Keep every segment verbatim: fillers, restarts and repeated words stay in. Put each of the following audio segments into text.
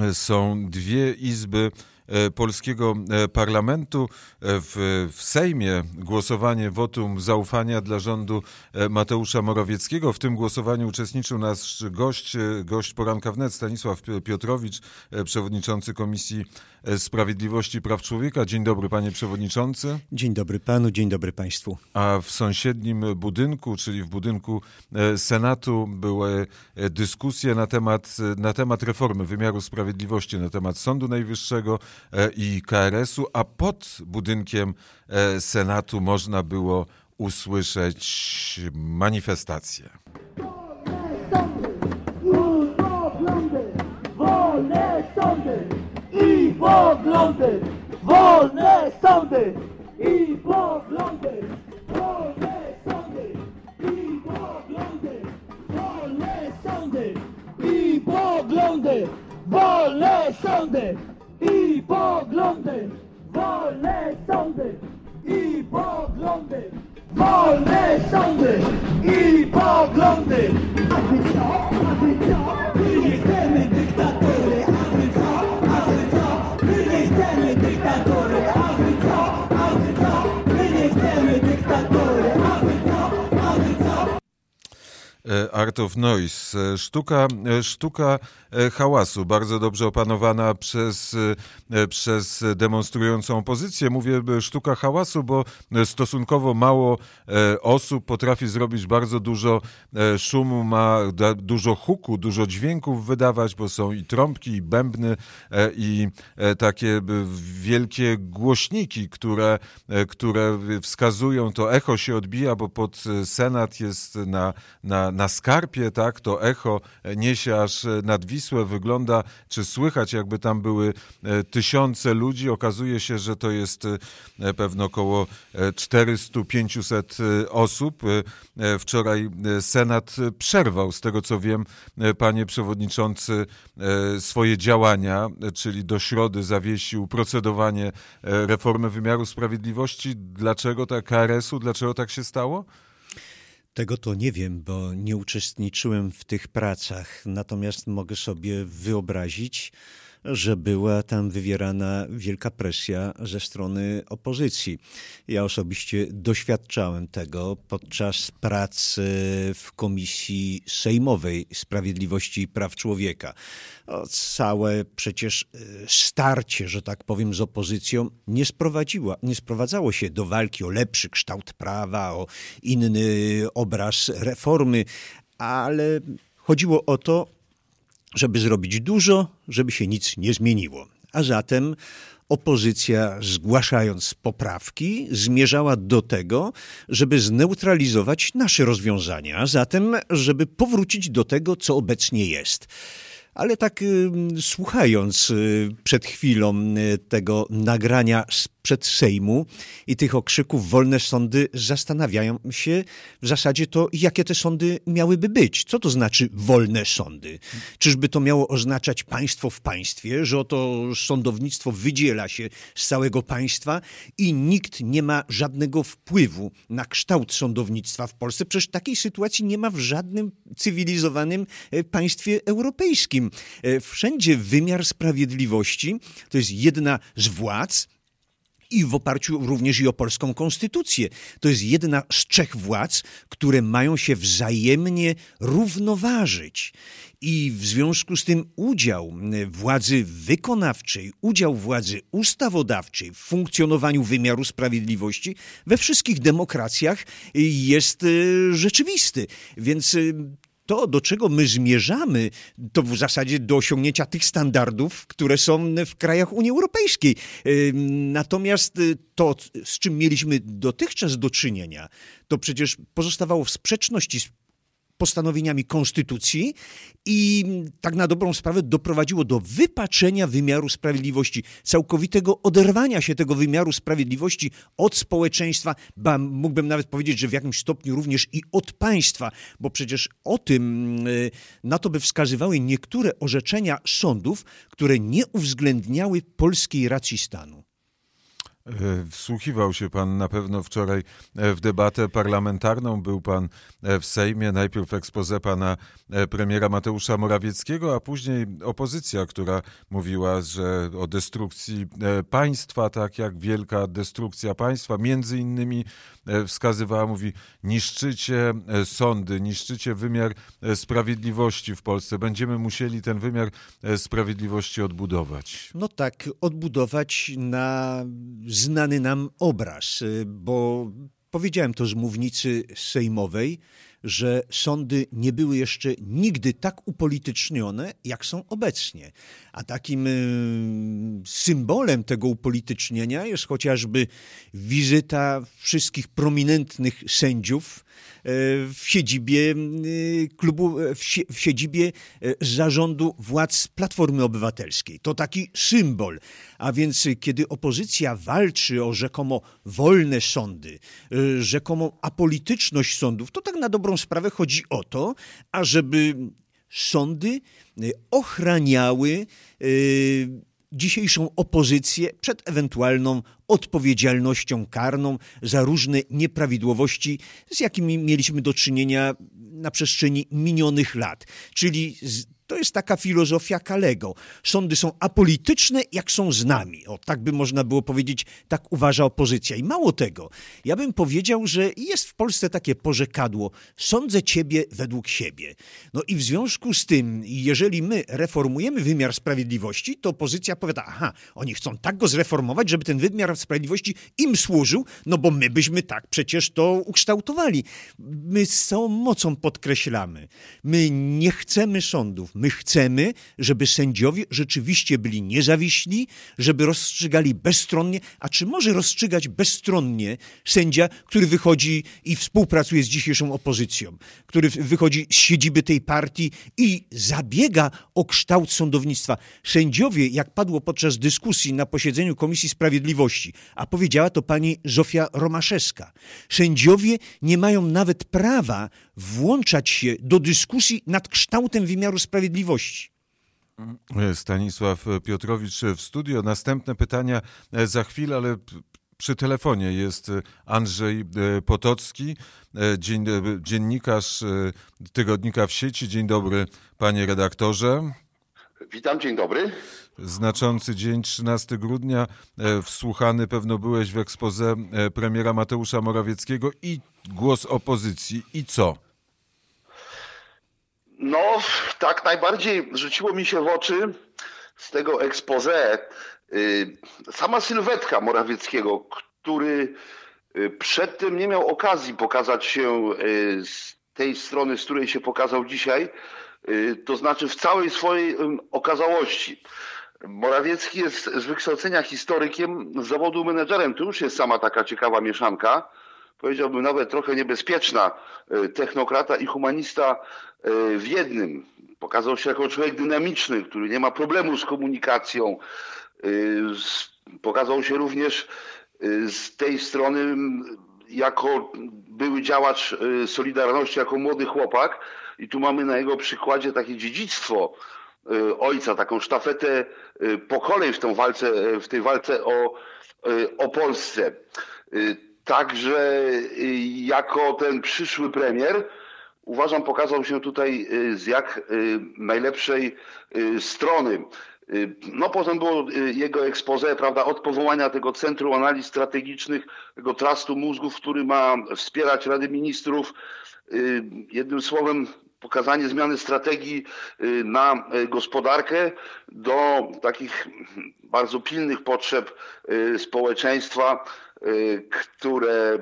są dwie izby polskiego parlamentu. W, w Sejmie głosowanie wotum zaufania dla rządu Mateusza Morawieckiego. W tym głosowaniu uczestniczył nasz gość, gość Poranka Wnet, Stanisław Piotrowicz, przewodniczący Komisji Sprawiedliwości i Praw Człowieka. Dzień dobry, panie przewodniczący. Dzień dobry panu, dzień dobry państwu. A w sąsiednim budynku, czyli w budynku Senatu, były dyskusje na temat, na temat reformy wymiaru sprawiedliwości, na temat Sądu Najwyższego i K R S u, a pod budynkiem Senatu można było usłyszeć manifestację. Wolne sądy i poglądy, wolne sądy i poglądy, wolne sądy i poglądy, wolne sądy i poglądy, wolne sądy i poglądy, wolne sądy i poglądy, wolne sądy i poglądy. A wy co? A wy co? My nie chcemy dyktatury. A wy co? A wy co? My nie chcemy dyktatury. A wy co? A wy co? My nie chcemy dyktatury. A wy co? A wy co? Art of Noise, sztuka, sztuka hałasu, bardzo dobrze opanowana przez, przez demonstrującą opozycję. Mówię sztuka hałasu, bo stosunkowo mało osób potrafi zrobić bardzo dużo szumu, ma dużo huku, dużo dźwięków wydawać, bo są i trąbki, i bębny, i takie wielkie głośniki, które, które wskazują, to echo się odbija, bo pod Senat jest na, na, na skarpie, tak, to echo niesie aż nad Wisłę, wygląda, czy słychać, jakby tam były tysiące ludzi. Okazuje się, że to jest pewno około czterysta do pięciuset osób. Wczoraj Senat przerwał, z tego co wiem, panie przewodniczący, swoje działania, czyli do środy zawiesił procedowanie reformy wymiaru sprawiedliwości. Dlaczego tak K R S u? Dlaczego tak się stało? Tego to nie wiem, bo nie uczestniczyłem w tych pracach. Natomiast mogę sobie wyobrazić, że była tam wywierana wielka presja ze strony opozycji. Ja osobiście doświadczałem tego podczas prac w Komisji Sejmowej Sprawiedliwości i Praw Człowieka. O, całe przecież starcie, że tak powiem, z opozycją nie sprowadziła, nie sprowadzało się do walki o lepszy kształt prawa, o inny obraz reformy, ale chodziło o to, żeby zrobić dużo, żeby się nic nie zmieniło. A zatem opozycja, zgłaszając poprawki, zmierzała do tego, żeby zneutralizować nasze rozwiązania, a zatem, żeby powrócić do tego, co obecnie jest. Ale tak y, słuchając y, przed chwilą y, tego nagrania sprzed Sejmu i tych okrzyków wolne sądy, zastanawiają się w zasadzie to, jakie te sądy miałyby być. Co to znaczy wolne sądy? Czyżby to miało oznaczać państwo w państwie, że oto sądownictwo wydziela się z całego państwa i nikt nie ma żadnego wpływu na kształt sądownictwa w Polsce? Przecież takiej sytuacji nie ma w żadnym cywilizowanym państwie europejskim. Wszędzie wymiar sprawiedliwości to jest jedna z władz, i w oparciu również i o polską konstytucję. To jest jedna z trzech władz, które mają się wzajemnie równoważyć. I w związku z tym udział władzy wykonawczej, udział władzy ustawodawczej w funkcjonowaniu wymiaru sprawiedliwości we wszystkich demokracjach jest rzeczywisty. Więc to, do czego my zmierzamy, to w zasadzie do osiągnięcia tych standardów, które są w krajach Unii Europejskiej. Natomiast to, z czym mieliśmy dotychczas do czynienia, to przecież pozostawało w sprzeczności z postanowieniami konstytucji i tak na dobrą sprawę doprowadziło do wypaczenia wymiaru sprawiedliwości, całkowitego oderwania się tego wymiaru sprawiedliwości od społeczeństwa, ba, mógłbym nawet powiedzieć, że w jakimś stopniu również i od państwa, bo przecież o tym, na to by wskazywały niektóre orzeczenia sądów, które nie uwzględniały polskiej racji stanu. Wsłuchiwał się pan na pewno wczoraj w debatę parlamentarną. Był pan w Sejmie. Najpierw expose pana premiera Mateusza Morawieckiego, a później opozycja, która mówiła, że o destrukcji państwa, tak jak wielka destrukcja państwa. Między innymi wskazywała, mówi, niszczycie sądy, niszczycie wymiar sprawiedliwości w Polsce. Będziemy musieli ten wymiar sprawiedliwości odbudować. No tak, odbudować na znany nam obraz, bo powiedziałem to z mównicy sejmowej, że sądy nie były jeszcze nigdy tak upolitycznione, jak są obecnie. A takim symbolem tego upolitycznienia jest chociażby wizyta wszystkich prominentnych sędziów w siedzibie klubu, w siedzibie zarządu władz Platformy Obywatelskiej. To taki symbol. A więc kiedy opozycja walczy o rzekomo wolne sądy, rzekomą apolityczność sądów, to tak na dobrą sprawę chodzi o to, ażeby sądy ochraniały dzisiejszą opozycję przed ewentualną odpowiedzialnością karną za różne nieprawidłowości, z jakimi mieliśmy do czynienia na przestrzeni minionych lat. Czyli to jest taka filozofia Kalego. Sądy są apolityczne, jak są z nami. O, tak by można było powiedzieć, tak uważa opozycja. I mało tego, ja bym powiedział, że jest w Polsce takie porzekadło: sądzę ciebie według siebie. No i w związku z tym, jeżeli my reformujemy wymiar sprawiedliwości, to opozycja powiada: aha, oni chcą tak go zreformować, żeby ten wymiar sprawiedliwości im służył, no bo my byśmy tak przecież to ukształtowali. My z całą mocą podkreślamy, my nie chcemy sądów. My chcemy, żeby sędziowie rzeczywiście byli niezawiśli, żeby rozstrzygali bezstronnie. A czy może rozstrzygać bezstronnie sędzia, który wychodzi i współpracuje z dzisiejszą opozycją, który wychodzi z siedziby tej partii i zabiega o kształt sądownictwa? Sędziowie, jak padło podczas dyskusji na posiedzeniu Komisji Sprawiedliwości, a powiedziała to pani Zofia Romaszewska, sędziowie nie mają nawet prawa włączać się do dyskusji nad kształtem wymiaru sprawiedliwości. Stanisław Piotrowicz w studio. Następne pytania za chwilę, ale przy telefonie jest Andrzej Potocki, dzien, dziennikarz tygodnika W Sieci. Dzień dobry, panie redaktorze. Witam, dzień dobry. Znaczący dzień, trzynastego grudnia. Wsłuchany pewno byłeś w expose premiera Mateusza Morawieckiego i głos opozycji. I co? No, tak najbardziej rzuciło mi się w oczy z tego expose sama sylwetka Morawieckiego, który przedtem nie miał okazji pokazać się z tej strony, z której się pokazał dzisiaj, to znaczy w całej swojej okazałości. Morawiecki jest z wykształcenia historykiem, z zawodu menedżerem. To już jest sama taka ciekawa mieszanka, powiedziałbym nawet trochę niebezpieczna, technokrata i humanista w jednym. Pokazał się jako człowiek dynamiczny, który nie ma problemu z komunikacją. Pokazał się również z tej strony jako były działacz Solidarności, jako młody chłopak. I tu mamy na jego przykładzie takie dziedzictwo ojca, taką sztafetę pokoleń w tej walce, w tej walce o, o Polsce. Także jako ten przyszły premier, uważam, pokazał się tutaj z jak najlepszej strony. No potem było jego expose, prawda, od powołania tego Centrum Analiz Strategicznych, tego trustu mózgów, który ma wspierać Radę Ministrów. Jednym słowem, pokazanie zmiany strategii na gospodarkę do takich bardzo pilnych potrzeb społeczeństwa, które,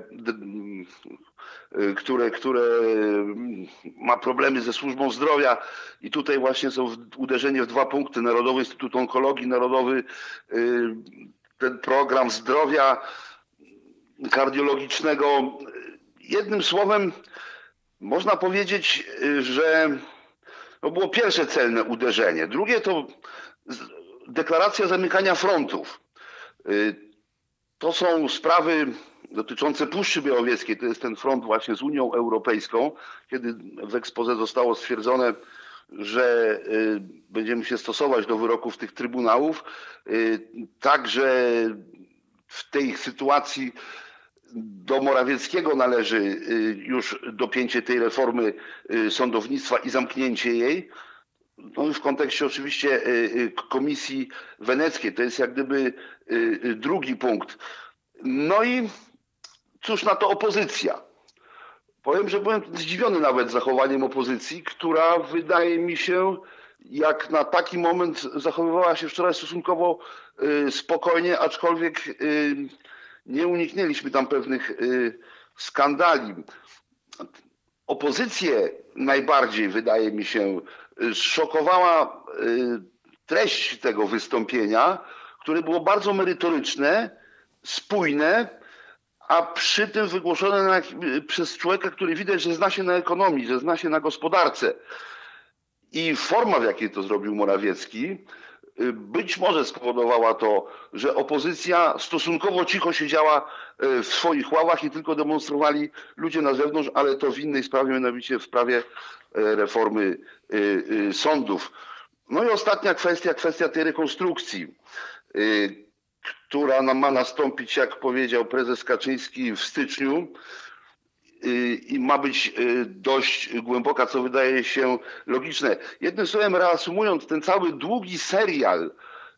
które, które ma problemy ze służbą zdrowia. I tutaj właśnie są uderzenie w dwa punkty. Narodowy Instytut Onkologii, Narodowy ten program zdrowia kardiologicznego. Jednym słowem można powiedzieć, że to było pierwsze celne uderzenie. Drugie to deklaracja zamykania frontów. To są sprawy dotyczące Puszczy Białowieskiej. To jest ten front właśnie z Unią Europejską, kiedy w expose zostało stwierdzone, że będziemy się stosować do wyroków tych trybunałów. Także w tej sytuacji do Morawieckiego należy już dopięcie tej reformy sądownictwa i zamknięcie jej. No w kontekście oczywiście Komisji Weneckiej. To jest jak gdyby drugi punkt. No i cóż na to opozycja? Powiem, że byłem zdziwiony nawet zachowaniem opozycji, która wydaje mi się, jak na taki moment zachowywała się wczoraj stosunkowo spokojnie, aczkolwiek nie uniknęliśmy tam pewnych skandali. Opozycję najbardziej, wydaje mi się, zszokowała treść tego wystąpienia, które było bardzo merytoryczne, spójne, a przy tym wygłoszone na, przez człowieka, który widać, że zna się na ekonomii, że zna się na gospodarce. I forma, w jakiej to zrobił Morawiecki, być może spowodowała to, że opozycja stosunkowo cicho siedziała w swoich ławach i tylko demonstrowali ludzie na zewnątrz, ale to w innej sprawie, mianowicie w sprawie reformy sądów. No i ostatnia kwestia, kwestia tej rekonstrukcji, która ma nastąpić, jak powiedział prezes Kaczyński, w styczniu i ma być dość głęboka, co wydaje się logiczne. Jednym słowem, reasumując ten cały długi serial,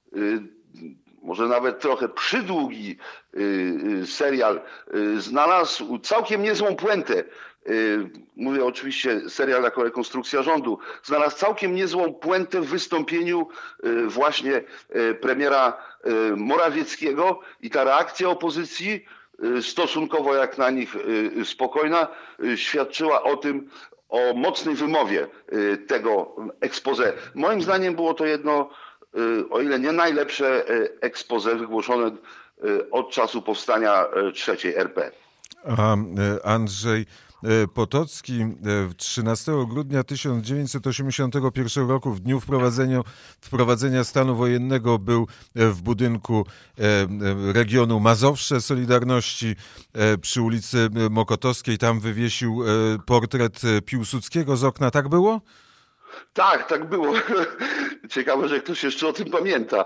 może nawet trochę przydługi serial, znalazł całkiem niezłą puentę. Mówię oczywiście serial jako rekonstrukcja rządu. Znalazł całkiem niezłą puentę w wystąpieniu właśnie premiera Morawieckiego i ta reakcja opozycji, stosunkowo jak na nich spokojna, świadczyła o tym, o mocnej wymowie tego expose. Moim zdaniem było to jedno, o ile nie najlepsze expose wygłoszone od czasu powstania trzeciej R P. A Andrzej Potocki trzynastego grudnia tysiąc dziewięćset osiemdziesiątego pierwszego roku w dniu wprowadzenia, wprowadzenia stanu wojennego był w budynku regionu Mazowsze Solidarności przy ulicy Mokotowskiej. Tam wywiesił portret Piłsudskiego z okna. Tak było? Tak, tak było. Ciekawe, że ktoś jeszcze o tym pamięta.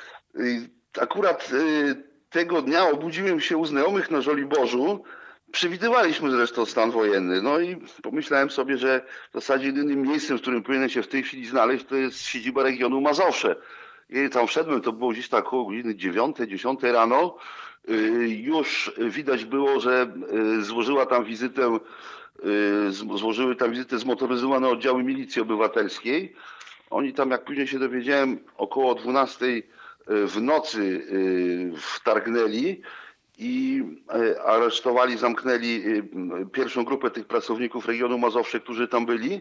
Akurat tego dnia obudziłem się u znajomych na Żoliborzu. Przewidywaliśmy zresztą stan wojenny, no i pomyślałem sobie, że w zasadzie jedynym miejscem, w którym powinien się w tej chwili znaleźć, to jest siedziba regionu Mazowsze. I tam wszedłem, to było gdzieś tak około godziny dziewiątej, dziesiątej rano. Już widać było, że złożyła tam wizytę, złożyły tam wizytę zmotoryzowane oddziały milicji obywatelskiej. Oni tam, jak później się dowiedziałem, około dwunastej w nocy wtargnęli i aresztowali, zamknęli pierwszą grupę tych pracowników regionu Mazowsze, którzy tam byli.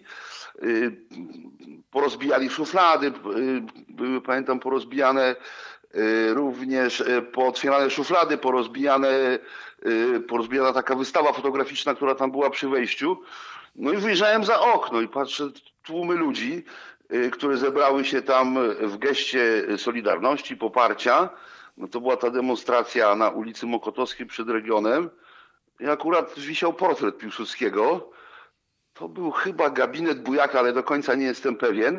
Porozbijali szuflady, były, pamiętam, porozbijane również, pootwierane szuflady, porozbijane, porozbijana taka wystawa fotograficzna, która tam była przy wejściu. No i wyjrzałem za okno i patrzę, tłumy ludzi, które zebrały się tam w geście solidarności, poparcia. No to była ta demonstracja na ulicy Mokotowskiej przed regionem i akurat wisiał portret Piłsudskiego. To był chyba gabinet Bujaka, ale do końca nie jestem pewien.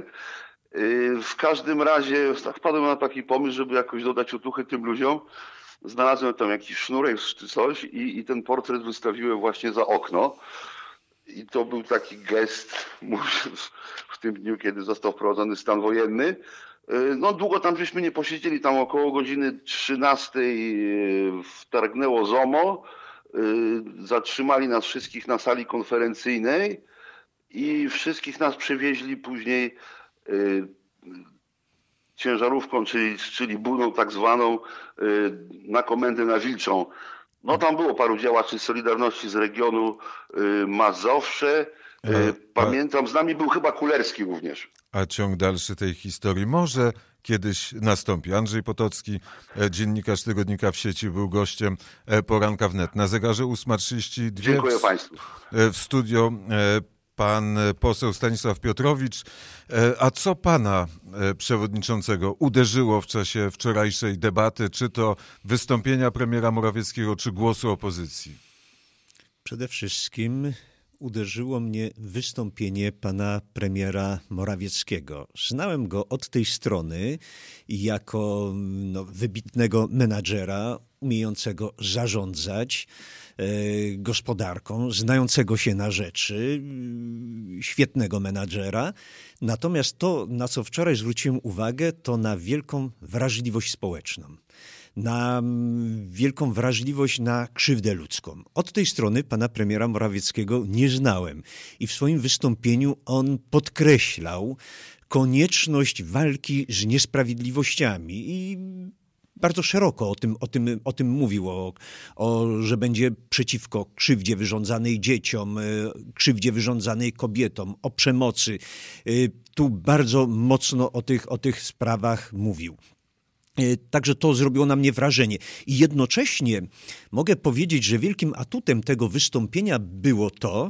W każdym razie wpadłem na taki pomysł, żeby jakoś dodać otuchy tym ludziom. Znalazłem tam jakiś sznurek czy coś i, i ten portret wystawiłem właśnie za okno. I to był taki gest w tym dniu, kiedy został wprowadzony stan wojenny. No długo tam żeśmy nie posiedzieli, tam około godziny trzynastej wtargnęło ZOMO, zatrzymali nas wszystkich na sali konferencyjnej i wszystkich nas przewieźli później ciężarówką, czyli, czyli budą tak zwaną, na komendę na Wilczą. No tam było paru działaczy Solidarności z regionu Mazowsze. Pamiętam, z nami był chyba Kulerski również. A ciąg dalszy tej historii może kiedyś nastąpi. Andrzej Potocki, dziennikarz tygodnika W Sieci, był gościem Poranka Wnet. Na zegarze ósma trzydzieści dwa. Dziękuję Państwu. W studio pan poseł Stanisław Piotrowicz. A co pana przewodniczącego uderzyło w czasie wczorajszej debaty? Czy to wystąpienia premiera Morawieckiego, czy głosu opozycji? Przede wszystkim uderzyło mnie wystąpienie pana premiera Morawieckiego. Znałem go od tej strony jako no, wybitnego menadżera, umiejącego zarządzać e, gospodarką, znającego się na rzeczy, e, świetnego menadżera. Natomiast to, na co wczoraj zwróciłem uwagę, to na wielką wrażliwość społeczną. Na wielką wrażliwość na krzywdę ludzką. Od tej strony pana premiera Morawieckiego nie znałem i w swoim wystąpieniu on podkreślał konieczność walki z niesprawiedliwościami i bardzo szeroko o tym, o tym, o tym mówił, o, o, że będzie przeciwko krzywdzie wyrządzanej dzieciom, krzywdzie wyrządzanej kobietom, o przemocy. Tu bardzo mocno o tych, o tych sprawach mówił. Także to zrobiło na mnie wrażenie. I jednocześnie mogę powiedzieć, że wielkim atutem tego wystąpienia było to,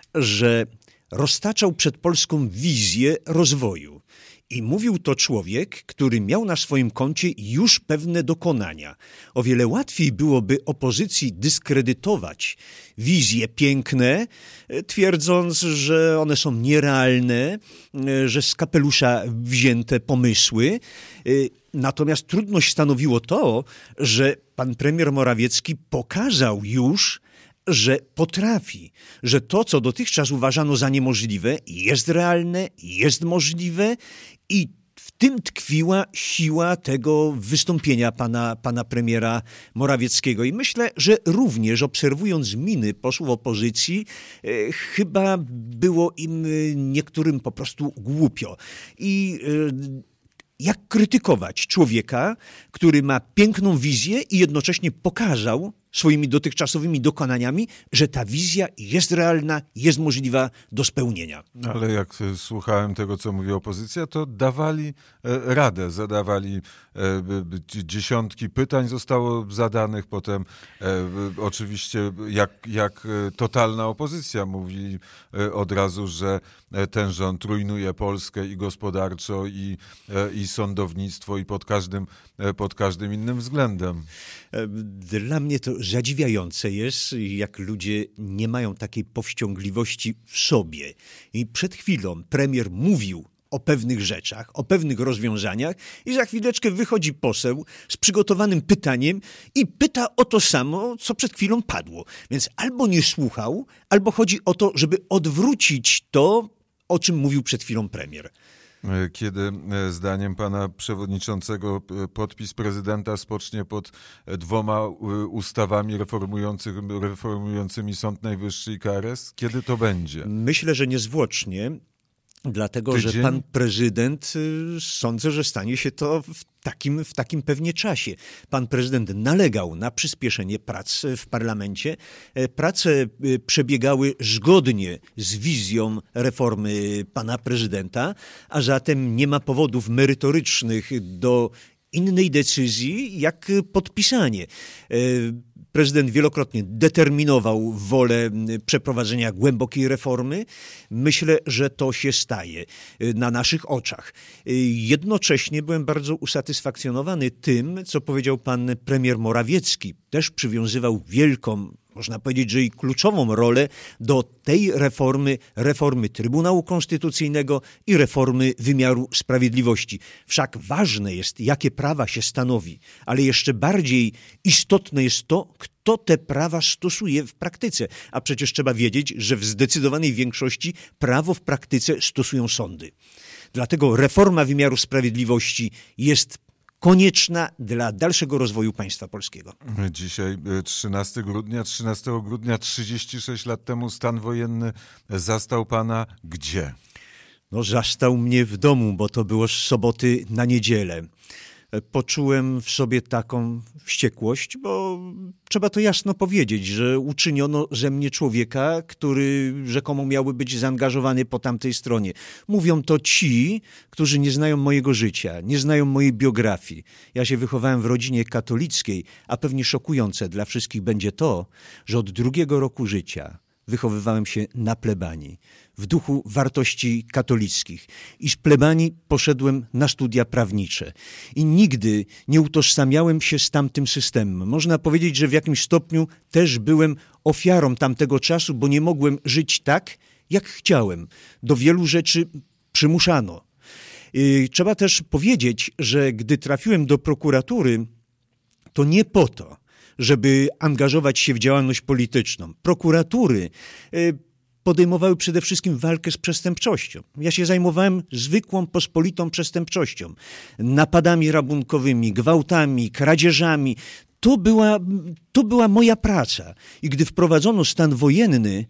że roztaczał przed Polską wizję rozwoju. I mówił to człowiek, który miał na swoim koncie już pewne dokonania. O wiele łatwiej byłoby opozycji dyskredytować wizje piękne, twierdząc, że one są nierealne, że z kapelusza wzięte pomysły. Natomiast trudność stanowiło to, że pan premier Morawiecki pokazał już, że potrafi, że to, co dotychczas uważano za niemożliwe, jest realne, jest możliwe i w tym tkwiła siła tego wystąpienia pana, pana premiera Morawieckiego. I myślę, że również obserwując miny posłów opozycji, e, chyba było im e, niektórym po prostu głupio. I e, jak krytykować człowieka, który ma piękną wizję i jednocześnie pokazał swoimi dotychczasowymi dokonaniami, że ta wizja jest realna, jest możliwa do spełnienia. Ale jak słuchałem tego, co mówi opozycja, to dawali radę, zadawali dziesiątki pytań zostało zadanych, potem oczywiście jak, jak totalna opozycja mówi od razu, że ten rząd rujnuje Polskę i gospodarczo, i, i sądownictwo, i pod każdym, pod każdym innym względem. Dla mnie to zadziwiające jest, jak ludzie nie mają takiej powściągliwości w sobie. I przed chwilą premier mówił o pewnych rzeczach, o pewnych rozwiązaniach i za chwileczkę wychodzi poseł z przygotowanym pytaniem i pyta o to samo, co przed chwilą padło. Więc albo nie słuchał, albo chodzi o to, żeby odwrócić to, o czym mówił przed chwilą premier. Kiedy zdaniem pana przewodniczącego podpis prezydenta spocznie pod dwoma ustawami reformującymi Sąd Najwyższy i K R S? Kiedy to będzie? Myślę, że niezwłocznie, dlatego Tydzień? że pan prezydent, sądzę, że stanie się to w takim, w takim pewnie czasie. Pan prezydent nalegał na przyspieszenie prac w parlamencie. Prace przebiegały zgodnie z wizją reformy pana prezydenta, a zatem nie ma powodów merytorycznych do innej decyzji jak podpisanie. Prezydent wielokrotnie determinował wolę przeprowadzenia głębokiej reformy. Myślę, że to się staje na naszych oczach. Jednocześnie byłem bardzo usatysfakcjonowany tym, co powiedział pan premier Morawiecki. Też przywiązywał wielką, można powiedzieć, że i kluczową rolę do tej reformy, reformy Trybunału Konstytucyjnego i reformy wymiaru sprawiedliwości. Wszak ważne jest, jakie prawa się stanowi, ale jeszcze bardziej istotne jest to, kto te prawa stosuje w praktyce. A przecież trzeba wiedzieć, że w zdecydowanej większości prawo w praktyce stosują sądy. Dlatego reforma wymiaru sprawiedliwości jest konieczna dla dalszego rozwoju państwa polskiego. Dzisiaj trzynastego grudnia, trzynastego grudnia, trzydzieści sześć lat temu stan wojenny zastał pana gdzie? No, zastał mnie w domu, bo to było z soboty na niedzielę. Poczułem w sobie taką wściekłość, bo trzeba to jasno powiedzieć, że uczyniono ze mnie człowieka, który rzekomo miałby być zaangażowany po tamtej stronie. Mówią to ci, którzy nie znają mojego życia, nie znają mojej biografii. Ja się wychowałem w rodzinie katolickiej, a pewnie szokujące dla wszystkich będzie to, że od drugiego roku życia wychowywałem się na plebanii. w duchu wartości katolickich i z plebanii poszedłem na studia prawnicze. I nigdy nie utożsamiałem się z tamtym systemem. Można powiedzieć, że w jakimś stopniu też byłem ofiarą tamtego czasu, bo nie mogłem żyć tak, jak chciałem. Do wielu rzeczy przymuszano. I trzeba też powiedzieć, że gdy trafiłem do prokuratury, to nie po to, żeby angażować się w działalność polityczną. Prokuratury podejmowały przede wszystkim walkę z przestępczością. Ja się zajmowałem zwykłą, pospolitą przestępczością. Napadami rabunkowymi, gwałtami, kradzieżami. To była, to była moja praca. I gdy wprowadzono stan wojenny,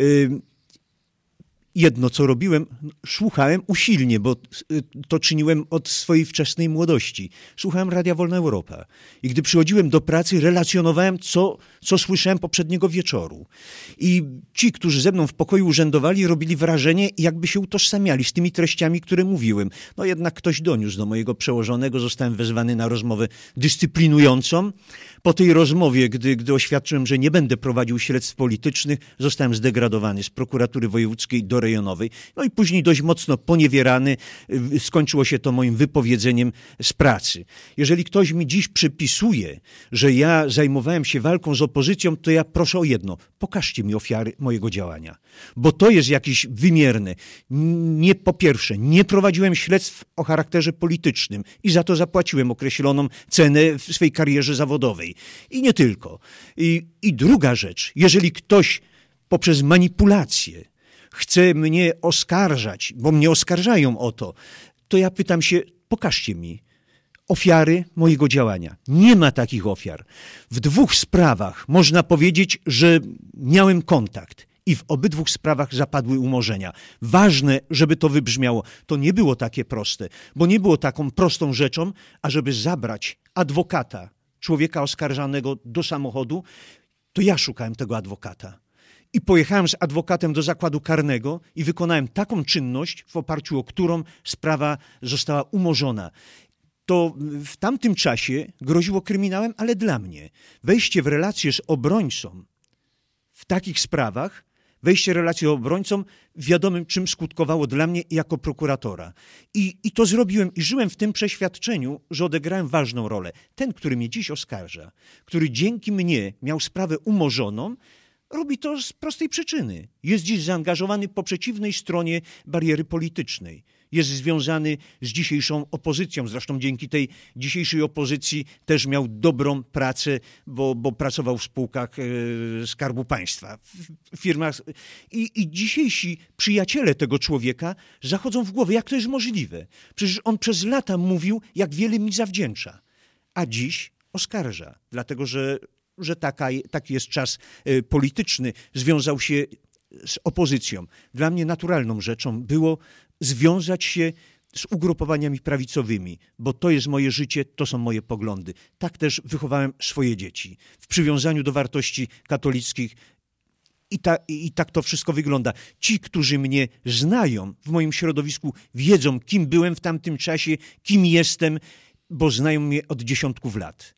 jedno, co robiłem, słuchałem usilnie, bo to czyniłem od swojej wczesnej młodości. Słuchałem Radia Wolna Europa. I gdy przychodziłem do pracy, relacjonowałem, co, co słyszałem poprzedniego wieczoru. I ci, którzy ze mną w pokoju urzędowali, robili wrażenie, jakby się utożsamiali z tymi treściami, które mówiłem. No jednak ktoś doniósł do mojego przełożonego, zostałem wezwany na rozmowę dyscyplinującą. Po tej rozmowie, gdy, gdy oświadczyłem, że nie będę prowadził śledztw politycznych, zostałem zdegradowany z prokuratury wojewódzkiej do rejonowej. No i później dość mocno poniewierany. Skończyło się to moim wypowiedzeniem z pracy. Jeżeli ktoś mi dziś przypisuje, że ja zajmowałem się walką z opozycją, to ja proszę o jedno. Pokażcie mi ofiary mojego działania. Bo to jest jakieś wymierne. Nie, po pierwsze, nie prowadziłem śledztw o charakterze politycznym i za to zapłaciłem określoną cenę w swej karierze zawodowej. I nie tylko. I, i druga rzecz, jeżeli ktoś poprzez manipulację chce mnie oskarżać, bo mnie oskarżają o to, to ja pytam się, pokażcie mi ofiary mojego działania. Nie ma takich ofiar. W dwóch sprawach można powiedzieć, że miałem kontakt. I w obydwu sprawach zapadły umorzenia. Ważne, żeby to wybrzmiało. To nie było takie proste, bo nie było taką prostą rzeczą, ażeby zabrać adwokata, człowieka oskarżanego do samochodu, to ja szukałem tego adwokata. I pojechałem z adwokatem do zakładu karnego i wykonałem taką czynność, w oparciu o którą sprawa została umorzona. To w tamtym czasie groziło kryminałem, ale dla mnie. Wejście w relację z obrońcą w takich sprawach, wejście w relację z obrońcą wiadomym, czym skutkowało dla mnie jako prokuratora. I, I to zrobiłem i żyłem w tym przeświadczeniu, że odegrałem ważną rolę. Ten, który mnie dziś oskarża, który dzięki mnie miał sprawę umorzoną, robi to z prostej przyczyny. Jest dziś zaangażowany po przeciwnej stronie bariery politycznej. Jest związany z dzisiejszą opozycją. Zresztą dzięki tej dzisiejszej opozycji też miał dobrą pracę, bo, bo pracował w spółkach e, Skarbu Państwa, w firmach. I, I dzisiejsi przyjaciele tego człowieka zachodzą w głowę. Jak to jest możliwe? Przecież on przez lata mówił, jak wiele mi zawdzięcza. A dziś oskarża, dlatego że że taka, taki jest czas polityczny, związał się z opozycją. Dla mnie naturalną rzeczą było związać się z ugrupowaniami prawicowymi, bo to jest moje życie, to są moje poglądy. Tak też wychowałem swoje dzieci, w przywiązaniu do wartości katolickich. I, ta, I tak to wszystko wygląda. Ci, którzy mnie znają w moim środowisku, wiedzą, kim byłem w tamtym czasie, kim jestem, bo znają mnie od dziesiątków lat.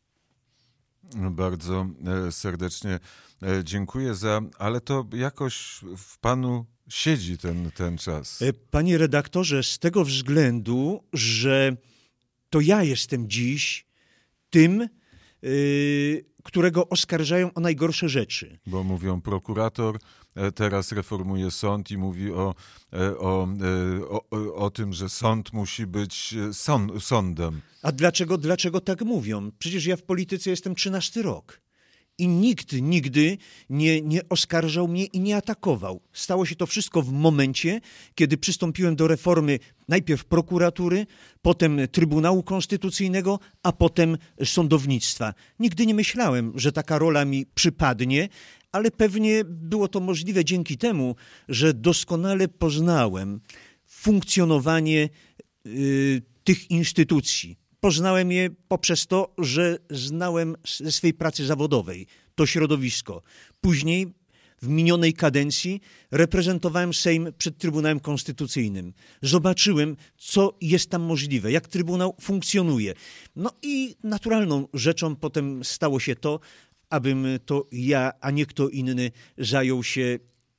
Bardzo serdecznie dziękuję za, ale to jakoś w panu siedzi ten, ten czas. Panie redaktorze, z tego względu, że to ja jestem dziś tym, yy, którego oskarżają o najgorsze rzeczy. Bo mówią prokurator, teraz reformuje sąd i mówi o, o, o, o tym, że sąd musi być sąd, sądem. A dlaczego, dlaczego tak mówią? Przecież ja w polityce jestem trzynasty rok. I nikt nigdy nie, nie oskarżał mnie i nie atakował. Stało się to wszystko w momencie, kiedy przystąpiłem do reformy najpierw prokuratury, potem Trybunału Konstytucyjnego, a potem sądownictwa. Nigdy nie myślałem, że taka rola mi przypadnie, ale pewnie było to możliwe dzięki temu, że doskonale poznałem funkcjonowanie y, tych instytucji. Poznałem je poprzez to, że znałem ze swej pracy zawodowej to środowisko. Później w minionej kadencji reprezentowałem Sejm przed Trybunałem Konstytucyjnym. Zobaczyłem, co jest tam możliwe, jak Trybunał funkcjonuje. No i naturalną rzeczą potem stało się to, abym to ja, a nie kto inny zajął się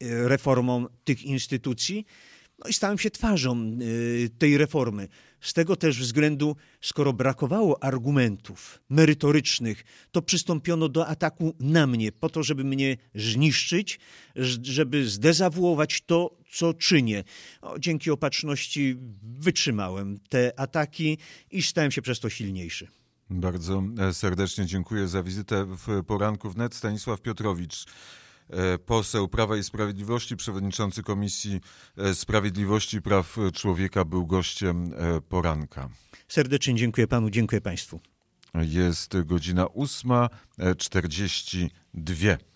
reformą tych instytucji. No i stałem się twarzą tej reformy. Z tego też względu, skoro brakowało argumentów merytorycznych, to przystąpiono do ataku na mnie, po to, żeby mnie zniszczyć, żeby zdezawuować to, co czynię. O, dzięki opatrzności wytrzymałem te ataki i stałem się przez to silniejszy. Bardzo serdecznie dziękuję za wizytę w Poranku Wnet. Stanisław Piotrowicz, poseł Prawa i Sprawiedliwości, przewodniczący Komisji Sprawiedliwości i Praw Człowieka, był gościem Poranka. Serdecznie dziękuję panu, dziękuję państwu. Jest godzina ósma czterdzieści dwa.